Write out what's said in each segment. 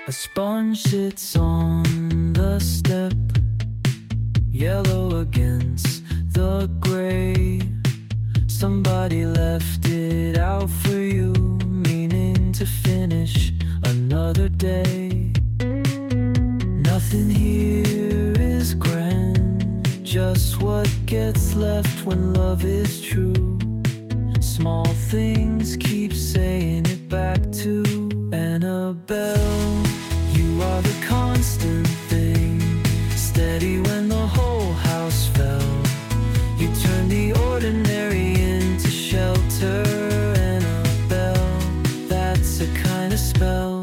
A sponge sits on the step, yellow against the gray. Somebody left it out for you, meaning to finish another day. Nothing here is grand, just what gets left when love is true. Small things keep saying it back to Annabelle. You are the constant thing, steady when the whole house fell. You turn the ordinary into shelter, Annabelle. That's a kind of spell.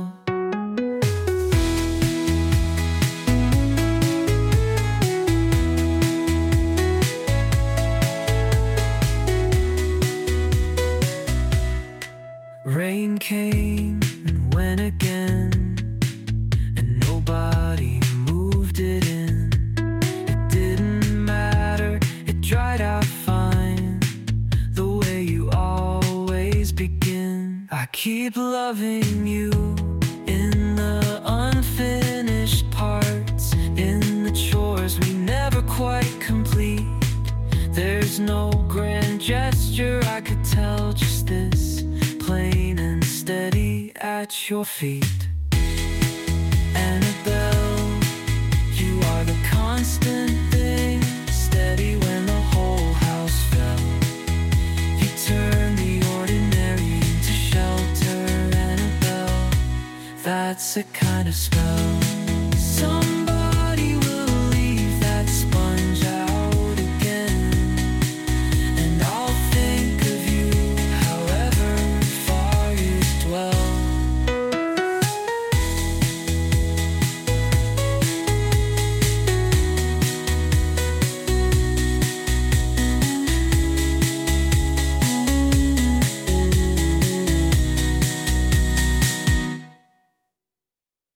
Rain came and went again, and nobody moved it in. It didn't matter, it dried out fine, the way you always begin. I keep loving you in the unfinished parts, in the chores we never quite complete. There's no grand gesture I could tell, just this, plain and steady at your feet. Annabelle, you are the constant thing, steady when the whole house fell. You turn the ordinary into shelter, Annabelle. That's a kind of spell.